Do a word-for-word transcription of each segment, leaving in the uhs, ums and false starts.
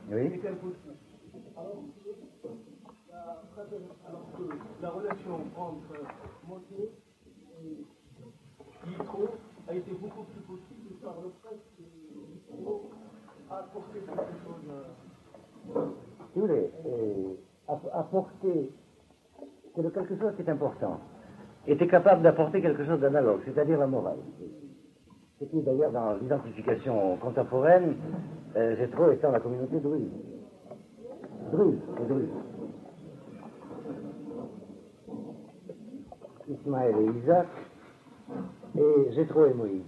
Oui. Et quel coup alors, la, alors que la relation entre Moshe et Yitro a été beaucoup plus possible par le fait que Yitro a apporté quelque chose à... Si vous voulez, euh, apporter, c'est le quelque chose qui est important, était capable d'apporter quelque chose d'analogue, c'est-à-dire la morale. Ce qui d'ailleurs dans l'identification contemporaine, euh, Jéthro étant la communauté druze. Druze, et druze. Ismaël et Isaac, et Jéthro et Moïse.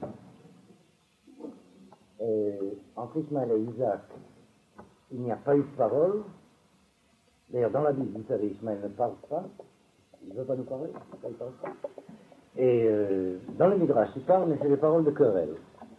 Et entre Ismaël et Isaac, il n'y a pas eu de parole. D'ailleurs, dans la Bible, vous savez, Ismaël ne parle pas. Il ne veut pas nous parler. Il parle pas. Et euh, dans le Midrash, il parle, mais c'est des paroles de querelle.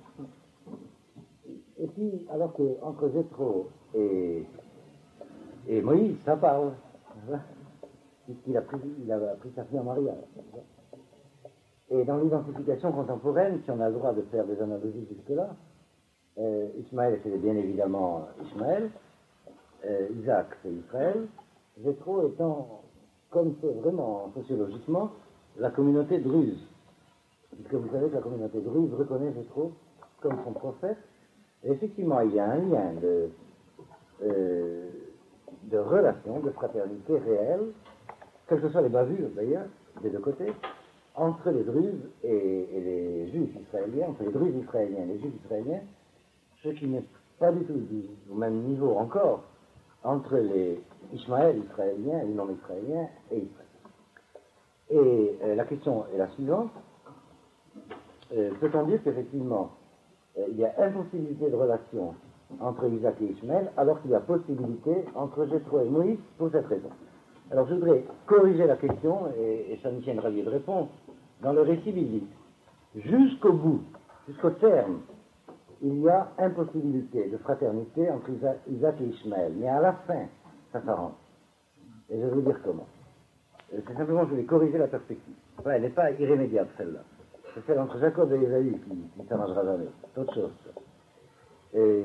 Et puis, alors qu'entre Jéthro et, et Moïse, ça parle. Puisqu'il a pris, il a pris sa fille en mariage. Et dans l'identification contemporaine, si on a le droit de faire des analogies jusque-là, euh, Ismaël, c'est bien évidemment Ismaël, euh, Isaac, c'est Israël, Jéthro étant, comme c'est vraiment sociologiquement, la communauté druze. Puisque vous savez que la communauté druze reconnaît Jéthro comme son prophète. Et effectivement, il y a un lien de, euh, de relation, de fraternité réelle, quelles que soient les bavures d'ailleurs, des deux côtés, entre les druzes et, et les juifs israéliens, entre les druzes israéliens et les juifs israéliens, ce qui n'est pas du tout du, au même niveau encore entre les Ishmaël israéliens et les non-israéliens et Israël. Et euh, la question est la suivante. Euh, peut-on dire qu'effectivement, euh, il y a impossibilité de relation entre Isaac et Ishmaël, alors qu'il y a possibilité entre Jéthro et Moïse pour cette raison? Alors je voudrais corriger la question, et, et ça nous tiendra lieu de réponse. Dans le récit biblique, jusqu'au bout, jusqu'au terme, il y a impossibilité de fraternité entre Isaac et Ishmaël. Mais à la fin, ça s'arrange. Et je vais vous dire comment. C'est simplement, je vais corriger la perspective. Enfin, elle n'est pas irrémédiable, celle-là. C'est celle entre Jacob et Ésaü qui ne s'arrangera jamais. C'est autre chose. Et,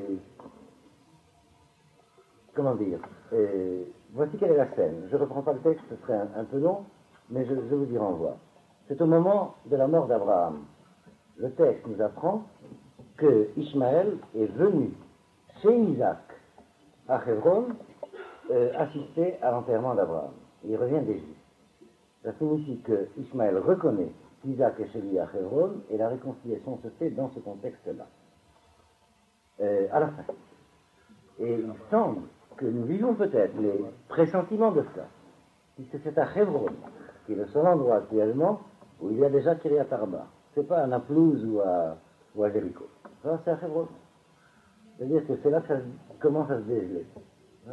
comment dire et, voici quelle est la scène. Je ne reprends pas le texte, ce serait un, un peu long, mais je, je vous y renvoie. C'est au moment de la mort d'Abraham. Le texte nous apprend que Ishmaël est venu chez Isaac à Hebron euh, assister à l'enterrement d'Abraham. Il revient d'Égypte. Ça signifie que Ishmaël reconnaît qu'Isaac est chez lui à Hebron et la réconciliation se fait dans ce contexte-là. Euh, à la fin. Et il semble que nous vivons peut-être les pressentiments de ça, puisque c'est à Hebron, qui est le seul endroit actuellement où il y a déjà Kiryat Arba. C'est pas à Naplouse ou à, ou à Jéricho. Ça, c'est à Hebron. C'est-à-dire que c'est là que ça commence à se dégeler. Hein?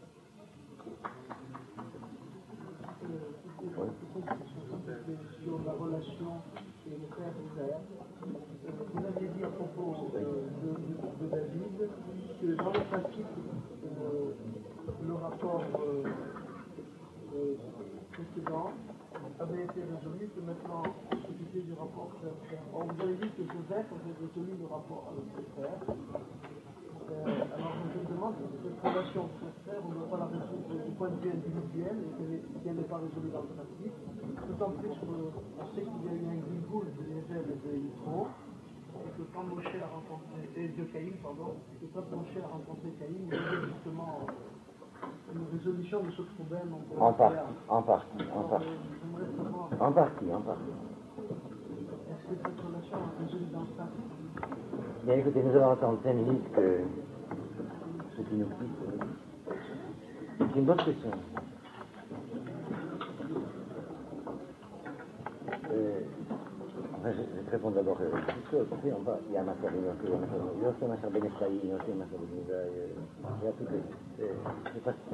Sur la relation et le frère et frère. Vous aviez dit à propos euh, de, de, de David que dans le principe, euh, le rapport euh, euh, précédent avait été résolu, que maintenant on s'occupait du rapport frère-frère. Or, vous avez dit que Joseph avait résolu le rapport avec ses frères. Euh, alors je me demande si cette relation frère-frère, on ne doit pas la résoudre du point de vue individuel et qu'elle n'est pas résolue dans le pratique. D'autant plus qu'on sait qu'il y a eu un guigoul de Nézel et de Yitro, et que quand Moshe a rencontré, et de Caïn, pardon, et que quand Moshe a rencontré Caïn, il y avait justement une résolution de ce problème. En partie, en partie, en partie. En partie, en partie. Est-ce que cette relation est résolue dans le pratique? Bien écoutez, nous allons entendre cinq minutes que ce qui nous quitte. C'est une bonne question. Euh, enfin, je, je te réponds d'abord. Euh, il y a Maser Benoké, il y a Maser Ben Ephraïm, il y a Maser Ben Isaïe, il y a toutes les. Euh, je sais pas si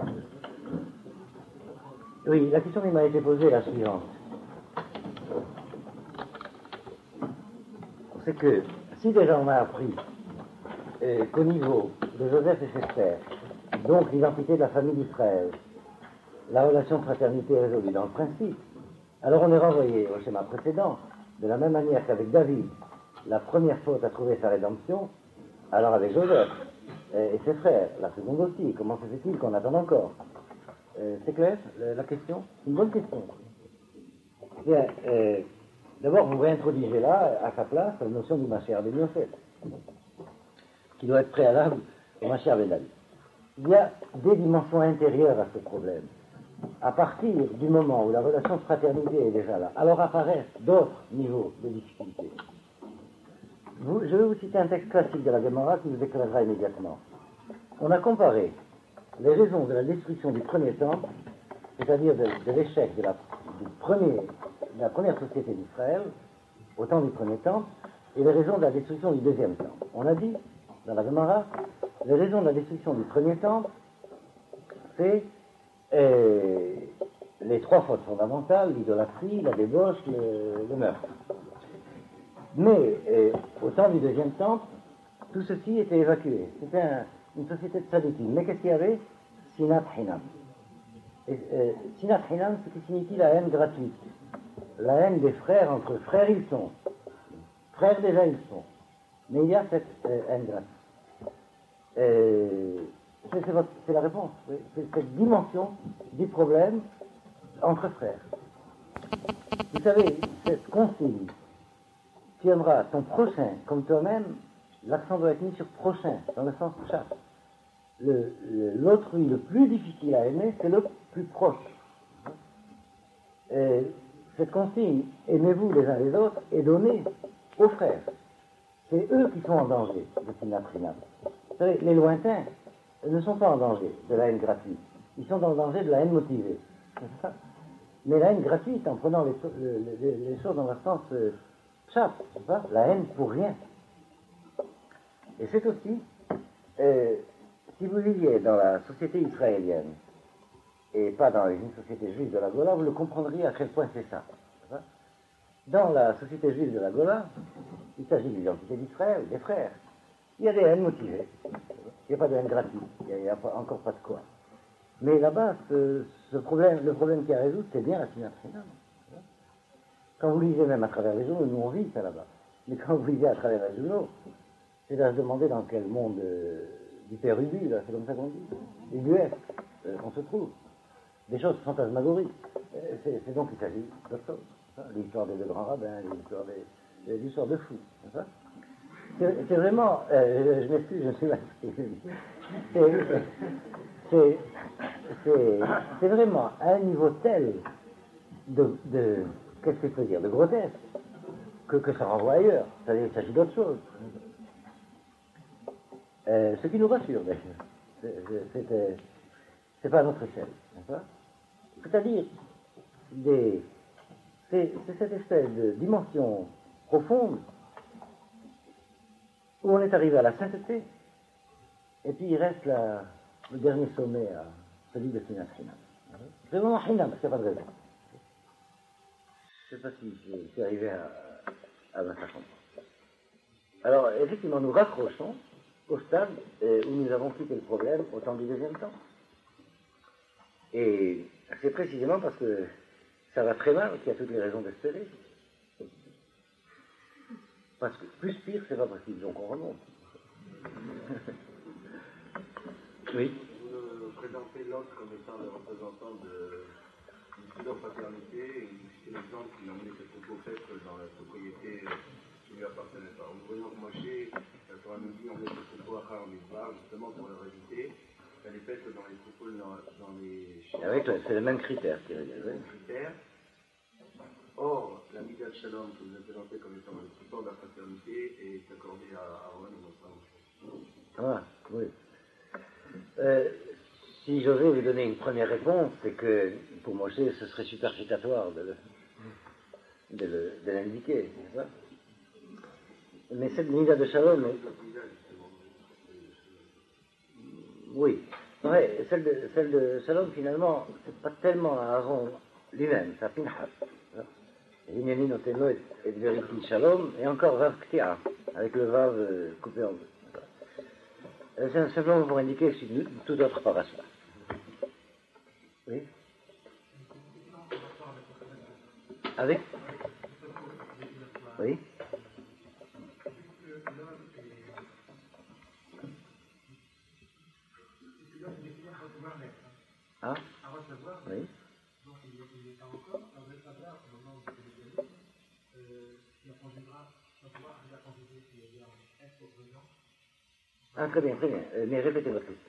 c'est. Oui, la question qui m'a été posée est la suivante. C'est que si déjà on a appris euh, qu'au niveau de Joseph et ses frères, donc l'identité de la famille d'Israël, la relation de fraternité est résolue dans le principe, alors on est renvoyé au schéma précédent, de la même manière qu'avec David, la première faute a trouvé sa rédemption, alors avec Joseph, et, et ses frères. La seconde aussi, comment se fait-il qu'on attend encore? euh, C'est clair, la question? C'est une bonne question. Bien, euh, d'abord, vous réintroduisez là, à sa place, la notion du Mashiach ben Yosef, qui doit être préalable au Mashiach ben David. Il y a des dimensions intérieures à ce problème. À partir du moment où la relation de fraternité est déjà là, alors apparaissent d'autres niveaux de difficulté. Vous, je vais vous citer un texte classique de la Gemara qui vous éclairera immédiatement. On a comparé les raisons de la destruction du premier temple, c'est-à-dire de, de l'échec de la, du premier, de la première société d'Israël, au temps du premier temple, et les raisons de la destruction du deuxième temple. On a dit, dans la Gemara, les raisons de la destruction du premier temple, c'est euh, les trois fautes fondamentales, l'idolâtrie, la débauche, le, le meurtre. Mais euh, au temps du deuxième temple, tout ceci était évacué. C'était un, une société de tzadikim. Mais qu'est-ce qu'il y avait? Sinat Hinam. Et, euh, Sinat Hinam, ce qui signifie la haine gratuite. La haine des frères entre frères, ils sont. Frères, déjà, ils sont. Mais il y a cette euh, haine gratuite. Euh, c'est, c'est, votre, c'est la réponse. Oui. C'est cette dimension du problème entre frères. Vous savez, cette consigne, tu aimeras ton prochain comme toi-même, l'accent doit être mis sur prochain, dans le sens chasse. Le, le, l'autrui le plus difficile à aimer, c'est le plus proche. Et cette consigne, aimez-vous les uns les autres, est donnée aux frères. C'est eux qui sont en danger de Sinat Hinam. Vous savez, les lointains ne sont pas en danger de la haine gratuite. Ils sont en danger de la haine motivée. C'est ça? Mais la haine gratuite, en prenant les, les, les choses dans leur sens euh, chasse, c'est ça? La haine pour rien. Et c'est aussi, euh, si vous viviez dans la société israélienne, et pas dans une société juive de la Gola, vous le comprendriez à quel point c'est ça. C'est ça? Dans la société juive de la Gola, il s'agit de l'identité d'Israël, des frères. Il y a des haines motivées. Il n'y a pas de haine gratuite. Il n'y a, a pas, encore pas de quoi. Mais là-bas, ce, ce problème, le problème qui est à résoudre, c'est bien la Sinat Hinam. Quand vous lisez même à travers les journaux, nous on vit ça là-bas. Mais quand vous lisez à travers les journaux, c'est à se demander dans quel monde euh, d'hyper-ubu, là, c'est comme ça qu'on dit, ubuesque, euh, on se trouve. Des choses fantasmagoriques. Euh, c'est, c'est donc qu'il s'agit d'autre chose. Hein, l'histoire des deux grands rabbins, l'histoire, des, l'histoire de fous. C'est ça? C'est, c'est vraiment, euh, je m'excuse, je suis mal exprimé. C'est, c'est, c'est, c'est vraiment à un niveau tel de, de qu'est-ce que je peux dire, de grotesque, que, que ça renvoie ailleurs. C'est-à-dire qu'il s'agit d'autre chose. Euh, ce qui nous rassure, d'ailleurs. C'est, c'est, c'est, c'est pas à notre échelle. N'est-ce pas? C'est-à-dire, des, c'est, c'est cette espèce de dimension profonde où on est arrivé à la sainteté, et puis il reste la, le dernier sommet, à celui de Sinat Hinam. C'est vraiment Hinam, parce qu'il n'y a pas de raison. Je ne sais pas si je suis arrivé à, à ma façon. Alors, effectivement, nous raccrochons au stade euh, où nous avons quitté le problème au temps du deuxième temps. Et c'est précisément parce que ça va très mal qu'il y a toutes les raisons d'espérer. Parce que plus pire, c'est pas possible, donc on remonte. Oui. Vous présentez l'autre comme étant le représentant de d'une pseudo-fraternité, et vous citez l'exemple qui a emmené cette prophète dans la propriété qui ne lui appartenait pas. En voyant que Moshe, la Torah nous dit, on met ce troupeau à en Midbar, justement pour leur éviter qu'elle les pète dans les troupeaux, dans, dans les chiens. Avec le, c'est le même critère qui est le même critère. Or, la Midat Shalom que vous avez présentée comme étant le support de la fraternité est accordée à Aaron et non pas. Ah, oui. Euh, si je vais vous donner une première réponse, c'est que pour Moshe, ce serait superfétatoire de, le, de, le, de l'indiquer, n'est-ce pas? Mais cette Midat de Shalom, oui, ouais, celle de, celle de Shalom, finalement, c'est pas tellement Aaron lui-même, c'est Pinhas. Hineni noteno et veriti Shalom, et encore Vav Ktia, avec le Vav euh, coupé en deux. Euh, c'est simplement pour indiquer que c'est une toute autre parasha. Oui. Avec? Oui. Ah, très bien, très bien. Euh, mais répétez votre question.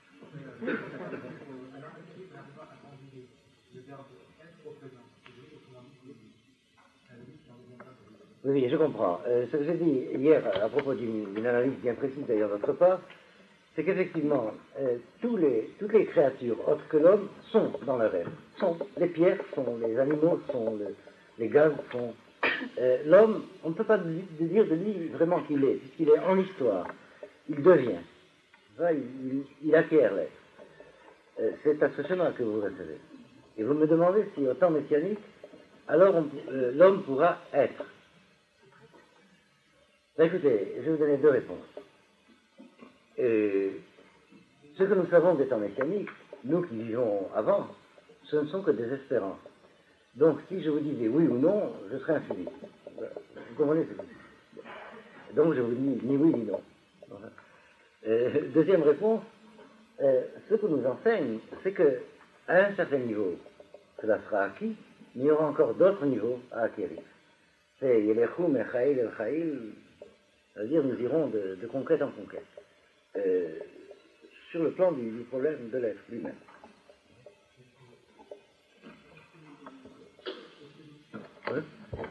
Oui, oui, je comprends. Euh, ce que j'ai dit hier à propos d'une d'une analyse bien précise d'ailleurs de votre part, c'est qu'effectivement, euh, tous les, toutes les créatures autres que l'homme sont dans leur être. Sont. Les pierres sont, les animaux sont, le, les gaz sont. Euh, l'homme, on ne peut pas dire de lui vraiment qu'il est, puisqu'il est en histoire. Il devient. Il, il, il acquiert l'être. Euh, c'est à ce chemin que vous recevez. Et vous me demandez si au temps messianique, alors on, euh, l'homme pourra être. Ben écoutez, je vais vous donner deux réponses. Et ce que nous savons des temps mécaniques, nous qui vivons avant, ce ne sont que des espérances. Donc si je vous disais oui ou non, je serais un philiste. Vous comprenez ce que c'est? Donc je vous dis ni oui ni non. Voilà. Euh, deuxième réponse, euh, ce que nous enseigne, c'est que à un certain niveau, cela sera acquis, mais il y aura encore d'autres niveaux à acquérir. C'est Yelechu Mechail El Chail, c'est-à-dire nous irons de, de conquête en conquête. Euh, sur le plan du, du problème de l'être lui-même. Oui.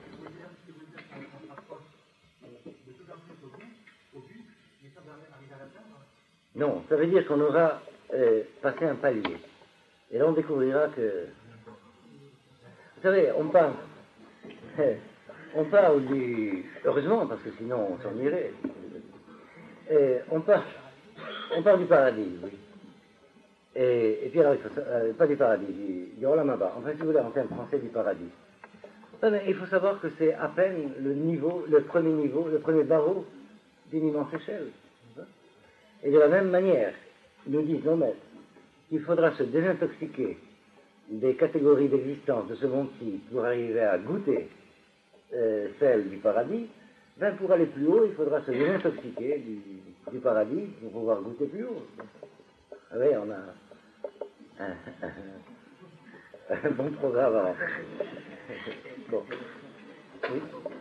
Non, ça veut dire qu'on aura euh, passé un palier. Et là on découvrira que... Vous savez, on parle... On parle du... Heureusement, parce que sinon on s'ennuierait. Et on parle... On parle du paradis, oui. Et, et puis alors, il faut, euh, pas du paradis, du, du Olam Haba. Enfin, si vous voulez, en termes français, du paradis. Non, mais il faut savoir que c'est à peine le niveau, le premier niveau, le premier barreau d'une immense échelle. Et de la même manière, nous disent nos maîtres qu'il faudra se désintoxiquer des catégories d'existence de ce monde-ci pour arriver à goûter euh, celle du paradis. Ben, pour aller plus haut, il faudra se désintoxiquer du, du paradis pour pouvoir goûter plus haut. Ah oui, on a un, un, un bon programme à rentrer. Bon. Oui.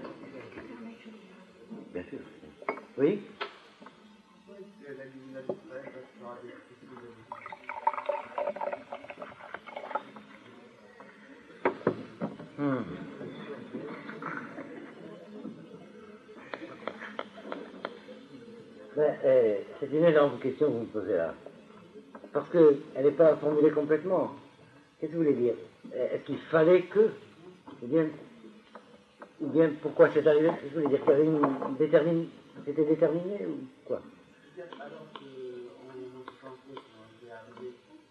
Bien sûr. Oui. Hmm. Ben, euh, c'est une énorme question que vous me posez là. Parce qu'elle n'est pas formulée complètement. Qu'est-ce que vous voulez dire? Est-ce qu'il fallait que? Ou bien, ou bien pourquoi c'est arrivé? Qu'est-ce que vous voulez dire? Qu'il y avait une détermine... C'était déterminé ou quoi? Alors qu'on pensait qu'on était arrivé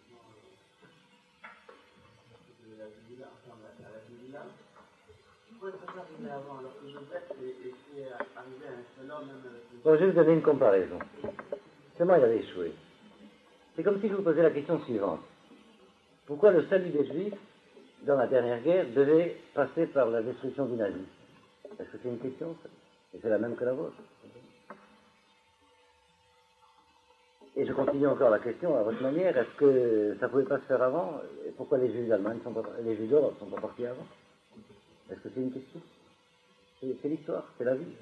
de la Biblia, enfin à la Biblia, pourquoi est-ce que ça arrivait avant alors que Joseph était arrivé à un seul homme même avec les... Bon, je vais vous donner une comparaison. Seulement, il avait échoué. C'est comme si je vous posais la question suivante. Pourquoi le salut des Juifs, dans la dernière guerre, devait passer par la destruction du nazisme? Est-ce que c'est une question, ça? Et c'est la même que la vôtre. Et je continue encore la question à votre manière. Est-ce que ça ne pouvait pas se faire avant? Et pourquoi les Juifs d'Allemagne sont pas, les Juifs d'Europe ne sont pas partis avant? Est-ce que c'est une question? C'est, c'est l'histoire, c'est la vie.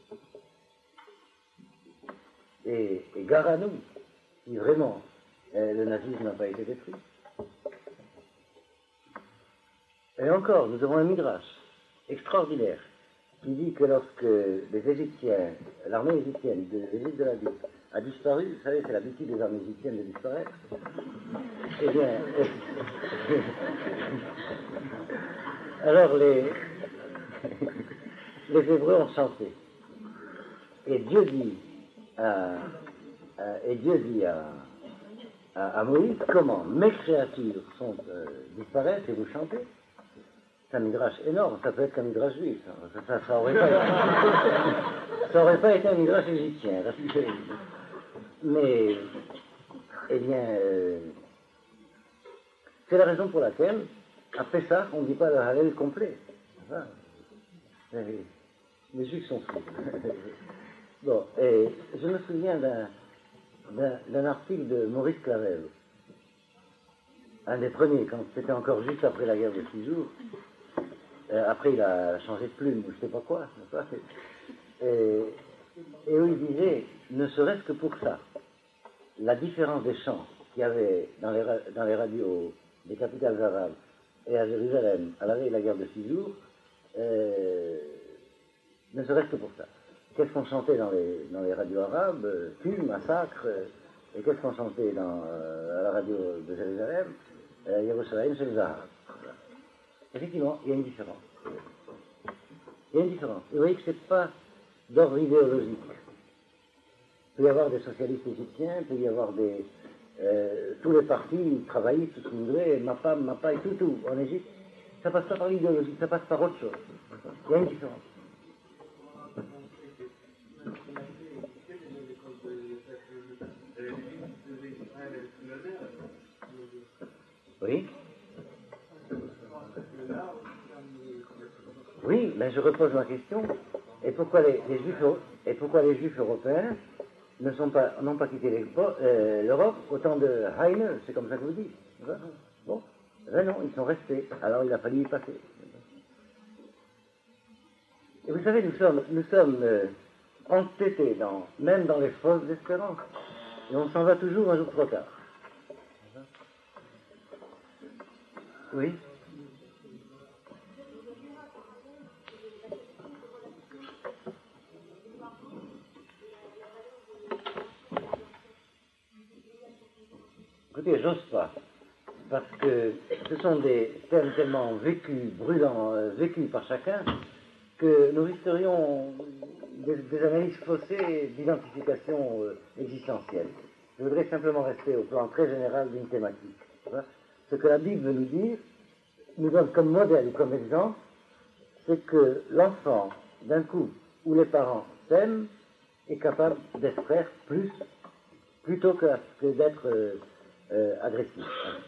Et, et gare à nous, si vraiment euh, le nazisme n'a pas été détruit. Et encore, nous avons un midrash extraordinaire qui dit que lorsque les Égyptiens, l'armée égyptienne de l'Égypte de la Bible a disparu, vous savez, c'est l'habitude des armées égyptiennes de disparaître, eh bien, alors les, les Hébreux ont chanté. Et Dieu dit à, à, et Dieu dit à, à, à Moïse, comment mes créatures sont euh, disparaissent et vous chantez? C'est un midrash énorme, ça peut être qu'un midrash juif, ça, ça, ça, aurait pas, ça aurait pas été un midrash égyptien, mais, eh bien, euh, c'est la raison pour laquelle, à Pessah, on ne dit pas le Hallel complet. Enfin, les, les juifs sont fous. Bon, et je me souviens d'un, d'un, d'un article de Maurice Clavel, un des premiers, quand c'était encore juste après la guerre de six jours. Euh, après, il a changé de plume, ou je ne sais pas quoi. Et, Et où il disait, ne serait-ce que pour ça, la différence des chants qu'il y avait dans les, dans les radios des capitales arabes et à Jérusalem, à la veille de la guerre de six jours, euh, ne serait-ce que pour ça. Qu'est-ce qu'on chantait dans les, dans les radios arabes? Tue, massacre. Et qu'est-ce qu'on chantait dans, euh, à la radio de Jérusalem? euh, Yerushalayim chez les Arabes. Effectivement, il y a une différence. Il y a une différence. Et vous voyez que ce n'est pas d'ordre idéologique. Il peut y avoir des socialistes égyptiens, il peut y avoir des... Euh, tous les partis travaillent, tout ce que vous voulez, Mapa, Mapa et tout, tout, en Égypte. Ça passe pas par l'idéologie, ça passe par autre chose. Il y a une différence. Oui. Oui, mais je repose ma question. Et pourquoi les, les Juifs, et pourquoi les Juifs européens ne sont pas, n'ont pas quitté euh, l'Europe au temps de Heine, c'est comme ça que vous dites. Bon, ben non, ils sont restés. Alors il a fallu y passer. Et vous savez, nous sommes, nous sommes euh, entêtés, dans, même dans les fausses espérances. Et on s'en va toujours un jour trop tard. Oui. Écoutez, j'ose pas, parce que ce sont des thèmes tellement vécus, brûlants, euh, vécus par chacun, que nous risquerions des, des analyses faussées d'identification euh, existentielle. Je voudrais simplement rester au plan très général d'une thématique. Ce que la Bible veut nous dire, nous donne comme modèle ou comme exemple, c'est que l'enfant d'un couple où les parents s'aiment est capable d'être frère plus, plutôt que, que d'être euh, euh, agressif.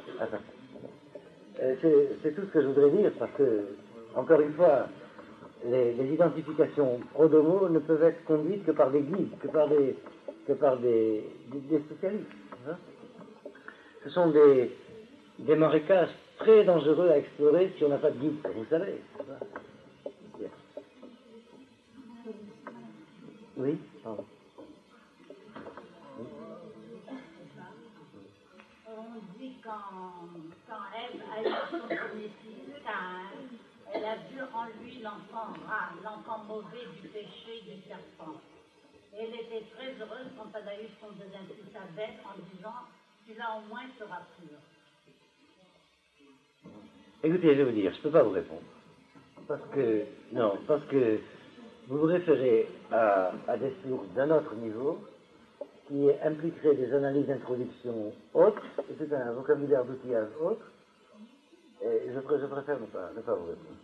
Euh, c'est, c'est tout ce que je voudrais dire, parce que, encore une fois, les, les identifications pro-domo ne peuvent être conduites que par des guides, que par des, que par des, des, des spécialistes. Hein. Ce sont des, des marécages très dangereux à explorer si on n'a pas de guide, vous savez. Bien. Oui, pardon. On dit quand, quand Ève a eu son premier fils, Caïn, elle a vu en lui l'enfant rat, l'enfant mauvais du péché du serpent. Et elle était très heureuse quand elle a eu son deuxième fils Abel en disant, celui-là au moins sera pur. Écoutez, je vais vous dire, je ne peux pas vous répondre. Parce que, non, parce que vous vous référez à, à des sources d'un autre niveau qui impliqueraient des analyses d'introduction autres, et c'est un vocabulaire d'outillage autre, et je, je préfère ne pas, ne pas vous répondre.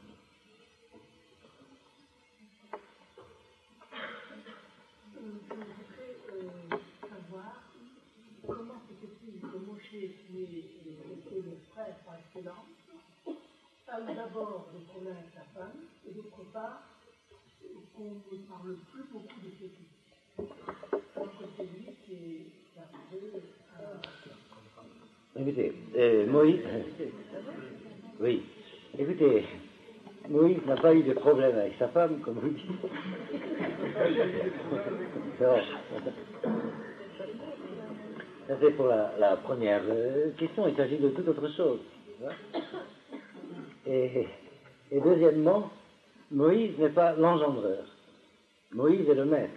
Je voudrais savoir comment c'est possible que Moshe, qui était le frère par excellence, a eu d'abord des problèmes avec sa femme, et d'autre part, qu'on ne parle plus beaucoup de ses fils. Alors que c'est lui qui est arrivé à... Écoutez, euh, Moïse... Oui, écoutez, Moïse n'a pas eu de problème avec sa femme, comme vous dites. Non. Ça c'est pour la, la première euh, question, il s'agit de toute autre chose. Et, et deuxièmement, Moïse n'est pas l'engendreur. Moïse est le maître.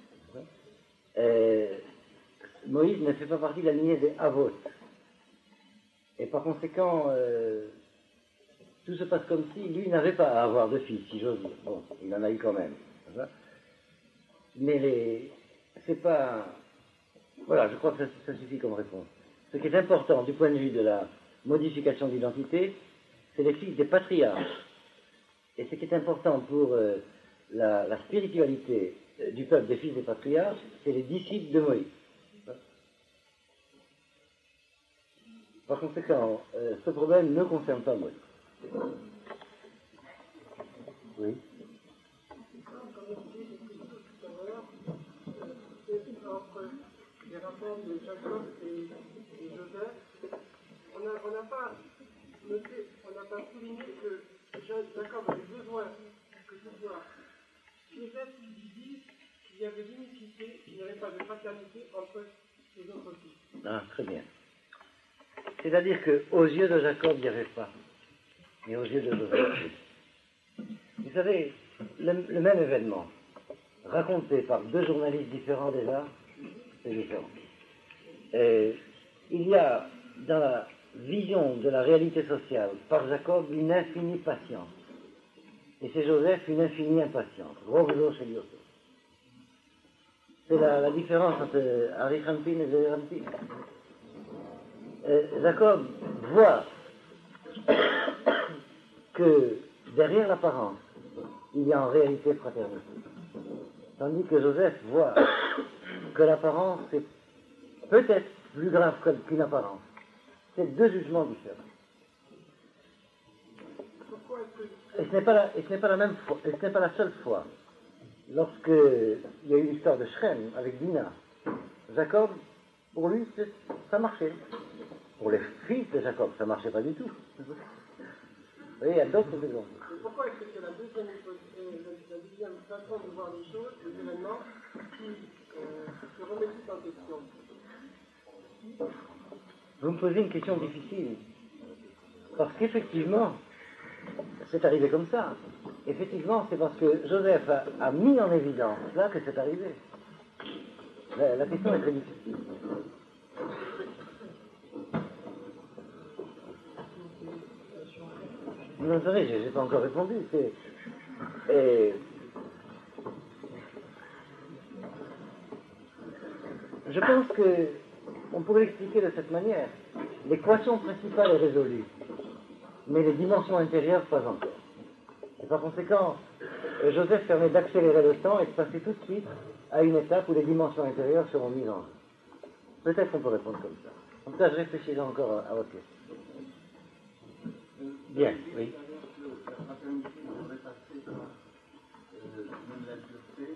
Euh, Moïse ne fait pas partie de la lignée des Havot. Et par conséquent, euh, tout se passe comme si lui n'avait pas à avoir de fils, si j'ose dire. Bon, il en a eu quand même. Mais les, c'est pas... Voilà, je crois que ça, ça suffit comme réponse. Ce qui est important du point de vue de la modification d'identité, c'est les fils des patriarches. Et ce qui est important pour euh, la, la spiritualité euh, du peuple des fils des patriarches, c'est les disciples de Moïse. Par conséquent, euh, ce problème ne concerne pas Moïse. Oui. Entre les rapports de Jacob et, et Joseph, on n'a pas noté, on n'a pas souligné que Jacob avait besoin que ce soit Joseph qui lui dise qu'il il y avait l'unicité, il n'y avait pas de fraternité entre les autres fils. Ah, très bien. C'est-à-dire qu'aux yeux de Jacob, il n'y avait pas. Mais aux yeux de Joseph, oui. Vous savez, le, le même événement, raconté par deux journalistes différents déjà, c'est différent. Et il y a dans la vision de la réalité sociale par Jacob une infinie patience. Et chez Joseph, une infinie impatience. Gros vélo chez Yosef. C'est la, la différence entre Ari Rampin et Zéry Rampin. Euh, Jacob voit que derrière l'apparence, il y a en réalité fraternité. Tandis que Joseph voit que l'apparence est peut-être plus grave qu'une apparence. C'est deux jugements différents. Et ce n'est pas la, et ce n'est pas la même fois, et ce n'est pas la seule fois. Lorsque il y a eu l'histoire de Shrem avec Dina, Jacob, pour lui, ça marchait. Pour les fils de Jacob, ça ne marchait pas du tout. Vous voyez, il y a d'autres exemples. Pourquoi est-ce que c'est la deuxième, la deuxième façon de voir les choses, les événements, qui euh, se remettent en question? Vous me posez une question difficile. Parce qu'effectivement, c'est arrivé comme ça. Effectivement, c'est parce que Joseph a, a mis en évidence là que c'est arrivé. La, la question est très difficile. Vous entendez, je n'ai pas encore répondu. C'est, et, je pense que on pourrait l'expliquer de cette manière. L'équation principale est résolue, mais les dimensions intérieures pas encore. Et par conséquent, Joseph permet d'accélérer le temps et de passer tout de suite à une étape où les dimensions intérieures seront mises en jeu. Peut-être qu'on peut répondre comme ça. En tout cas, je réfléchirai encore à, à votre question. Bien, oui. La fraternité devrait passer par même la dureté,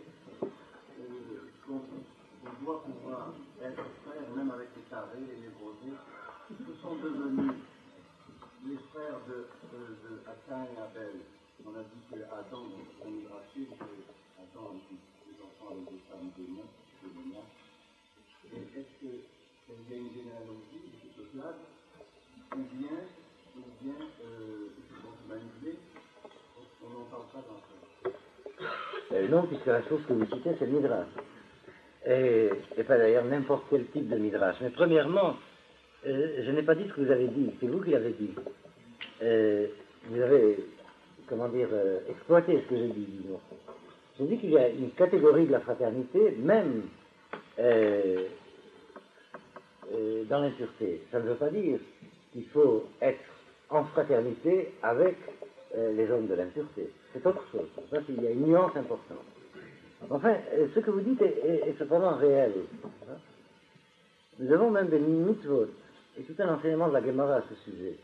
qu'on doit pouvoir être frères, même avec les tarés et les brosés, ce sont devenus les frères de, de, de Caïn et Abel. On a dit que Adam, on est racheté, Adam a eu des enfants avec des femmes de Nain, de Léna. Et est-ce qu'il y a une généalogie de ce peuple-là, ou bien, ou bien, euh, ils sont humanisés, on n'en parle pas dans ça. Euh, non, puisque la chose que vous citez, c'est le Midrash. Et, et pas d'ailleurs n'importe quel type de Midrash. Mais premièrement, euh, je n'ai pas dit ce que vous avez dit, c'est vous qui l'avez dit. Euh, vous avez, comment dire, euh, exploité ce que j'ai dit, disons. J'ai dit qu'il y a une catégorie de la fraternité, même euh, euh, dans l'impureté. Ça ne veut pas dire qu'il faut être en fraternité avec euh, les hommes de l'impureté. C'est autre chose. Ça, il y a une nuance importante. Enfin, ce que vous dites est, est, est cependant réel. Nous avons même des mitzvot, et tout un enseignement de la Gemara à ce sujet.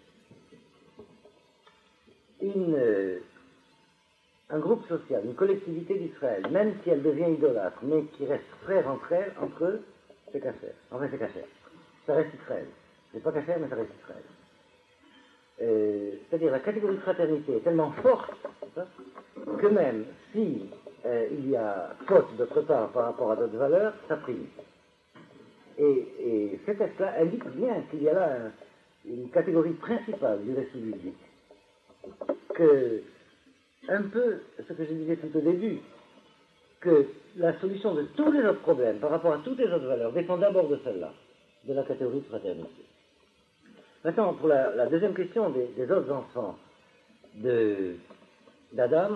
Une, euh, un groupe social, une collectivité d'Israël, même si elle devient idolâtre, mais qui reste frère entre elles, entre eux, c'est cachère. Enfin, c'est cachère. Ça reste Israël. C'est pas cachère, mais ça reste Israël. Euh, c'est-à-dire, la catégorie de fraternité est tellement forte que même si euh, il y a faute d'autre part par rapport à d'autres valeurs, ça prime. Et, et ce texte-là indique bien qu'il y a là un, une catégorie principale du récit biblique. Que, un peu, ce que je disais tout au début, que la solution de tous les autres problèmes par rapport à toutes les autres valeurs dépend d'abord de celle-là, de la catégorie de fraternité. Maintenant, pour la, la deuxième question des, des autres enfants de, d'Adam,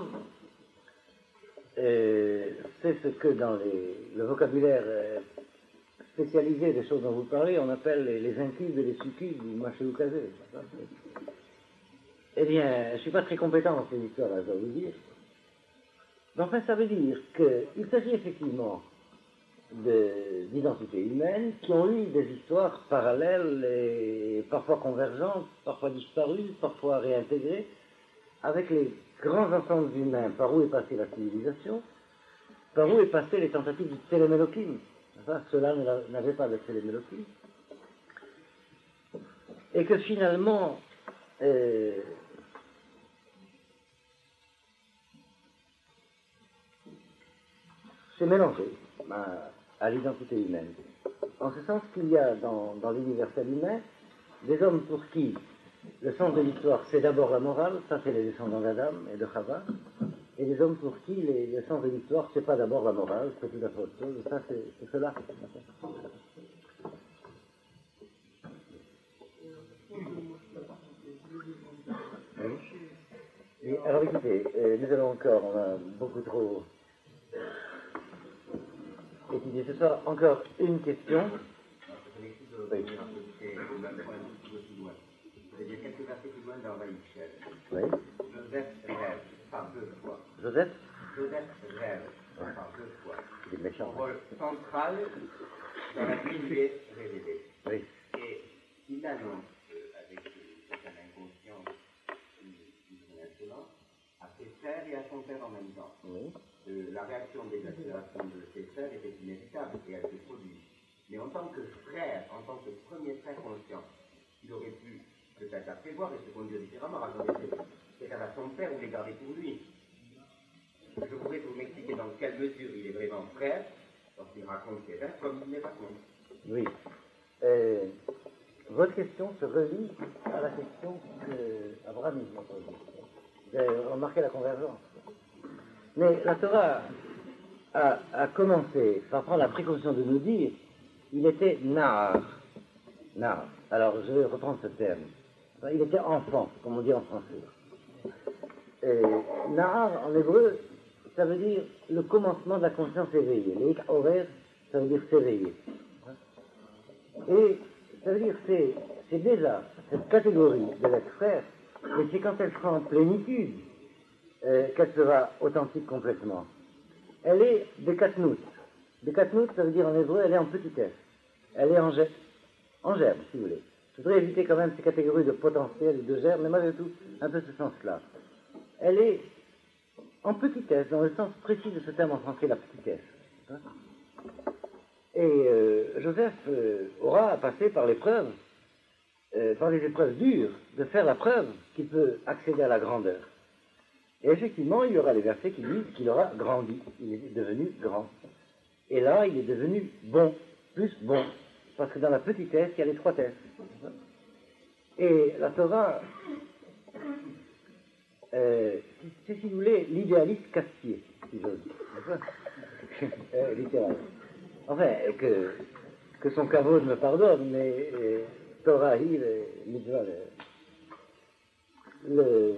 euh, c'est ce que dans les, le vocabulaire euh, spécialisé des choses dont vous parlez, on appelle les, les incubes et les succubes, ou machéoukazé. Eh bien, je ne suis pas très compétent dans ces histoires-là, je dois vous dire. Mais enfin, ça veut dire qu'il s'agit effectivement de, d'identités humaines qui ont eu des histoires parallèles et parfois convergentes, parfois disparues, parfois réintégrées, avec les grands ensembles humains par où est passée la civilisation, par où est passée les tentatives du Tselem Elohim. Enfin, ceux-là n'avaient pas de Tselem Elohim. Et que finalement, euh, c'est mélangé à, à l'identité humaine. En ce sens qu'il y a dans, dans l'universel humain des hommes pour qui le sens de l'histoire c'est d'abord la morale, ça c'est les descendants d'Adam et de Chava, et des hommes pour qui les, le sens de l'histoire c'est pas d'abord la morale, c'est tout à fait autre chose, ça c'est, c'est cela. Oui. Et alors écoutez, euh, nous allons encore, on a beaucoup trop étudié ce soir, encore une question. Oui. C'est-à-dire quelques versets plus loin dans Vaïchel. Oui. Joseph rêve par deux fois. Joseph Joseph rêve ouais. par deux fois. Il est méchant. Son rôle central dans la vie lui est révélé. Oui. Et il annonce euh, avec une certaine inconscience, une insolence, à ses frères et à son père en même temps. Oui. Euh, la réaction des accélérations de ses frères était inévitable et elle se produit. Mais en tant que frère, en tant que premier frère conscient, il aurait pu peut-être la prévoir et se conduire différemment, raconter c'est qu'à son père ou les garder pour lui. Je voudrais que vous m'expliquiez dans quelle mesure il est vraiment frère lorsqu'il raconte ses rêves comme il les raconte. Oui. Euh, votre question se relie à la question que Abraham m'a posée. Vous avez remarqué la convergence. Mais la Torah a, a commencé par prendre la précaution de nous dire il était nar. Nar. Alors je vais reprendre ce terme. Il était enfant, comme on dit en français. Et nar en hébreu, ça veut dire le commencement de la conscience éveillée. Les horaires, ça veut dire s'éveiller. Et ça veut dire c'est c'est déjà cette catégorie de l'être frère, mais c'est quand elle sera en plénitude euh, qu'elle sera authentique complètement. Elle est Bekatnout. Bekatnout, ça veut dire en hébreu, elle est en petitesse. Elle est en germe, en germe, si vous voulez. Je voudrais éviter quand même ces catégories de potentiel et de germe, mais malgré tout, un peu ce sens-là. Elle est en petitesse, dans le sens précis de ce terme en français, la petitesse. Et euh, Joseph euh, aura à passer par l'épreuve, euh, par les épreuves dures, de faire la preuve qu'il peut accéder à la grandeur. Et effectivement, il y aura les versets qui disent qu'il aura grandi, il est devenu grand. Et là, il est devenu bon, plus bon, parce que dans la petitesse, il y a l'étroitesse. Et la Torah, euh, c'est, si vous voulez, l'idéaliste castier, si j'ose dire. euh, littéral. Enfin, que, que son kavod me pardonne, mais euh, Torah, il, mitzvah, le, le,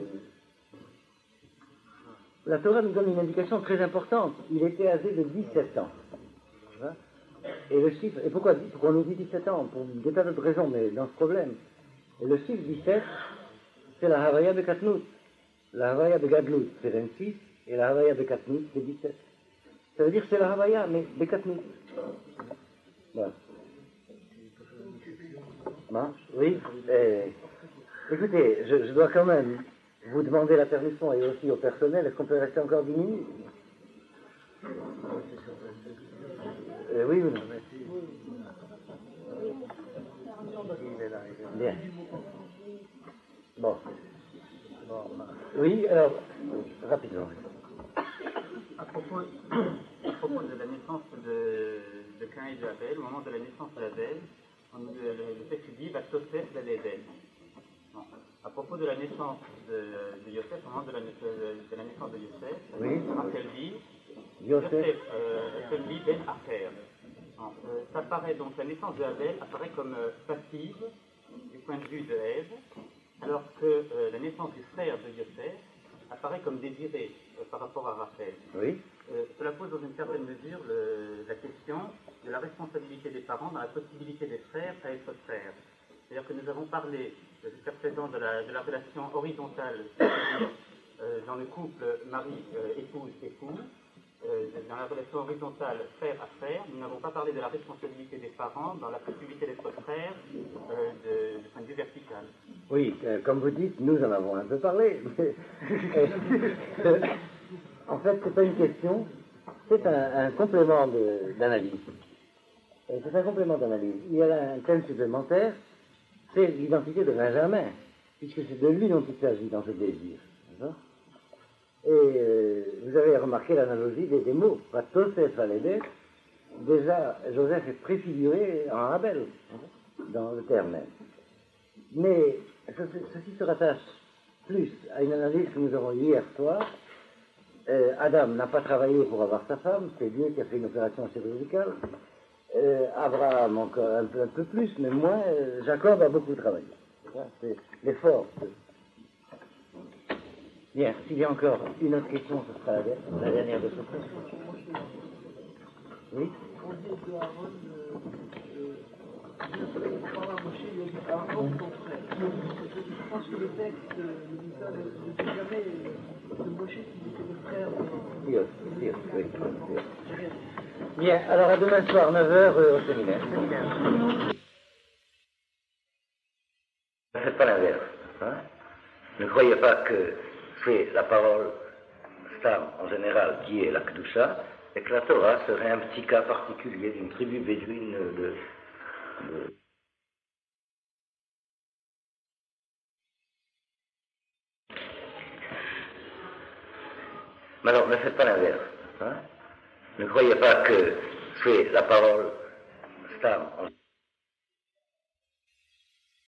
la Torah nous donne une indication très importante. Il était âgé de dix-sept ans. Et le chiffre, et pourquoi, pourquoi on nous dit dix-sept ans? Pour des tas d'autres raisons, mais dans ce problème. Et le chiffre dix-sept, c'est la Havaya de Katnout. La Havaya de Gadlout, c'est vingt-six, et la Havaya de Katnout, c'est dix-sept. Ça veut dire que c'est la Havaya, mais de Katnout. Voilà. Marche? Oui. Et, écoutez, je, je dois quand même vous demander la permission, et aussi au personnel, est-ce qu'on peut rester encore dix minutes? Euh, oui ou non? Bien. Bon. Oui, alors, rapidement. À propos, à propos de la naissance de, de Cain et de Abel, au moment de la naissance d'Abel, le, le texte dit va Yosef l'Éden. Bon. À propos de la naissance de, de Yosef, au moment de la, de, de la naissance de Yosef, oui. Rachel dit Yosef euh, Ben Acher. Euh, ça paraît donc, la naissance de Abel apparaît comme euh, passive du point de vue de Ève, alors que euh, la naissance du frère de Yosef apparaît comme désirée euh, par rapport à Rachel. Oui. Euh, cela pose dans une certaine mesure le, la question de la responsabilité des parents dans la possibilité des frères à être frères. C'est-à-dire que nous avons parlé euh, jusqu'à présent de la, de la relation horizontale, c'est-à-dire euh, dans le couple mari, euh, épouse, époux. Euh, dans la relation horizontale frère à frère, nous n'avons pas parlé de la responsabilité des parents dans la possibilité d'être frère euh, de, de point de vue vertical. Oui, euh, comme vous dites, nous en avons un peu parlé. Mais, euh, en fait, c'est pas une question, c'est un, un complément de, d'analyse. Et c'est un complément d'analyse. Il y a un thème supplémentaire, c'est l'identité de Benjamin, puisque c'est de lui dont il s'agit dans ce désir. D'accord ? Et euh, vous avez remarqué l'analogie des, des mots. Patosef Alédé, déjà, Joseph est préfiguré en Abel, dans le terme même. Mais ceci, ceci se rattache plus à une analyse que nous avons eue hier soir. Euh, Adam n'a pas travaillé pour avoir sa femme, c'est Dieu qui a fait une opération chirurgicale. Euh, Abraham encore un peu, un peu plus, mais moins. Euh, Jacob a beaucoup travaillé. C'est l'effort. Bien, s'il y a encore une autre question, ce sera la, la dernière de ce cours. Oui. On dit que Aaron, Dieu parle à Moshe, il a dit Aaron ton frère. Je pense que le texte ne dit ça, ne dit jamais que Moshe qui dit que le frère. Dieu, Dieu, oui, Dieu. Bien, alors à demain soir, neuf heures euh, au séminaire. Ne faites pas l'inverse. Hein? Ne croyez pas que c'est la parole Stam en général qui est la Kedusha, et que la Torah serait un petit cas particulier d'une tribu bédouine de, de Mais alors, ne faites pas l'inverse. Hein? Ne croyez pas que c'est la parole Stam en